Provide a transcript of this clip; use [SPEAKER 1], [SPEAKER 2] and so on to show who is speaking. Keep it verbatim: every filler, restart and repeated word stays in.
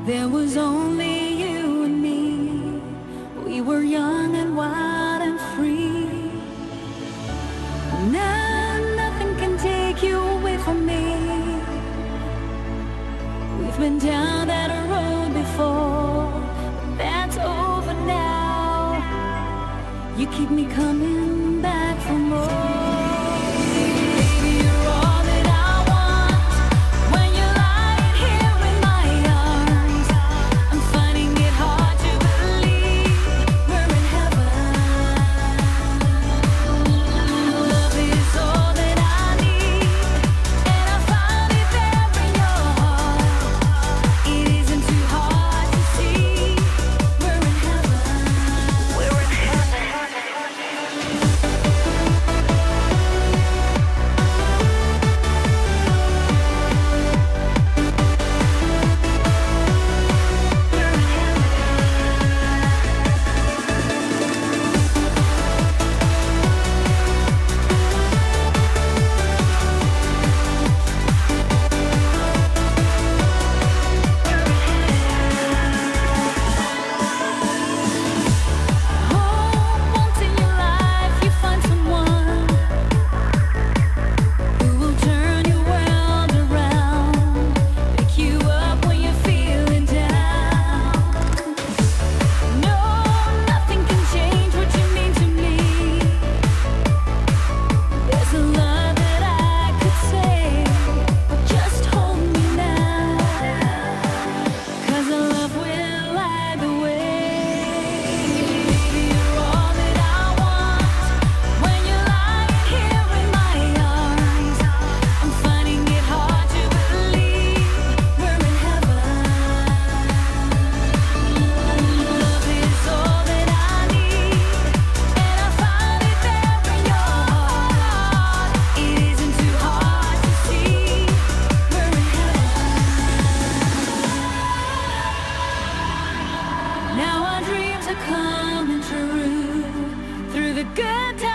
[SPEAKER 1] There was only you and me. We were young and wild and free. Now nothing can take you away from me. We've been down that road before, but that's over now. You keep me coming back for more. Now our dreams are coming true through the good times.